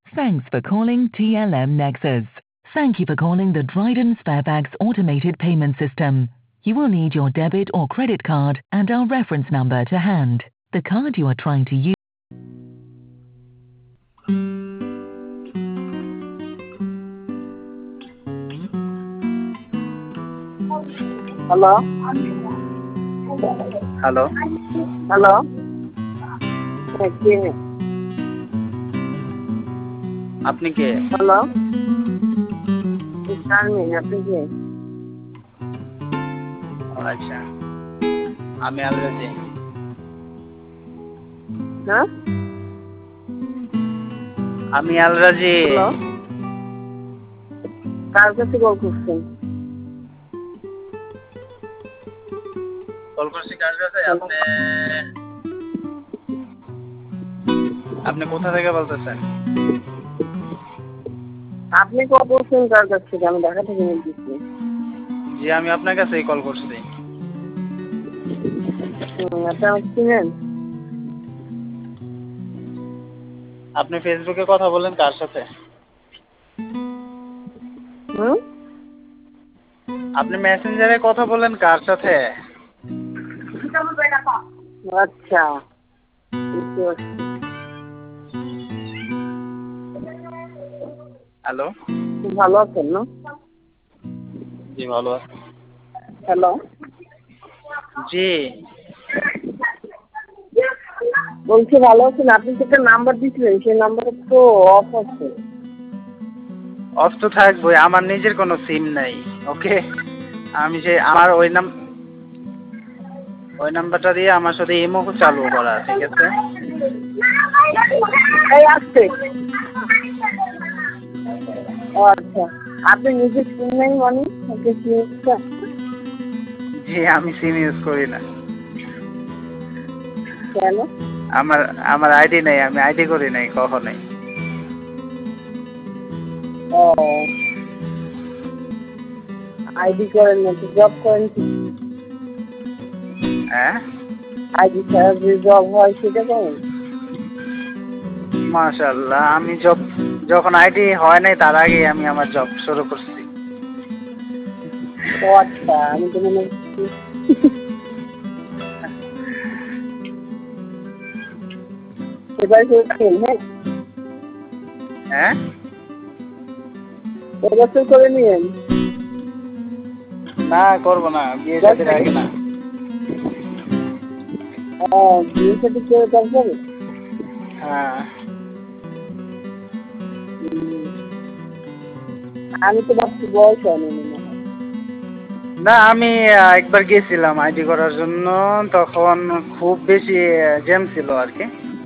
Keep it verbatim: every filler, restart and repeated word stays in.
Thanks for calling T L M Nexus. Thank you for calling the Dryden Sparebags automated payment system. You will need your debit or credit card and our reference number to hand. The card you are trying to use. Hello? Hello Hello? হ্যাঁ, কে? আপনি কে? Hello? Sharmin, আপনি কে? ও আচ্ছা, আমি Al-Rajhi. হ্যাঁ? আমি Al-Rajhi. Hello? কার কাছে call করছেন? Call করছি কার কাছে? আপনি আপনি কোথা থেকে বলতেছেন? আপনি কল করছেন কার কাছ থেকে? আমি ঢাকা থেকে বলতেছি। জি, আমি আপনার কাছেই কল করছি। হুম, আপনি আমাকে চিনেন? আপনি ফেসবুকে কথা বলেন কার সাথে? হুম? আপনি মেসেঞ্জারে কথা বলেন কার সাথে? আচ্ছা, বুঝতে পারছি। হ্যালো, খুব ভালো আছেন না? জি ভালো আছি। হ্যালো? জি, বলছি ভালো আছেন? আপনি তো একটা নাম্বার দিয়েছিলেন, সেই নাম্বারটা তো অফ আছে। অফ তো থাকবোই, আমার নিজের কোনো সিম নাই। ওকে, আমি যে আমার ওই নাম ওই নাম্বারটা দিয়ে আমার সাথে ইমো চালু করা, ঠিক আছে? এই আসছে। ও আচ্ছা, আপনি নিজে সিম নাই মানে আপনি কি ইউজ জি, আমি সিম ইউজ করি না। কেন? আমার আমার আইডি নেই, আমি আইডি করি নাই কখনোই। ও, আইডি করেন না তো জব করেন কি? হ্যাঁ, আইডি ছাড়া যে জব হয় সেটা করেন? মাশাআল্লাহ, আমি জব যখন আইডি হয় নাই তার আগে আমি আমার জব শুরু করছি। ও আচ্ছা, আমি তো মনে করছি এবার করছেন। হ্যাঁ, হ্যাঁ, এবছর করে নিয়েন। না করব না, বিয়ে শাদীর আগে না। ও, বিয়ে সাথে করে তারপরে? হ্যাঁ, হুম, আমি তো ভাবছি বয়স হয়নি মনে হয়। না আমি একবার গেছিলাম আইডি করার জন্য, তখন খুব বেশি জ্যাম ছিল আর কি।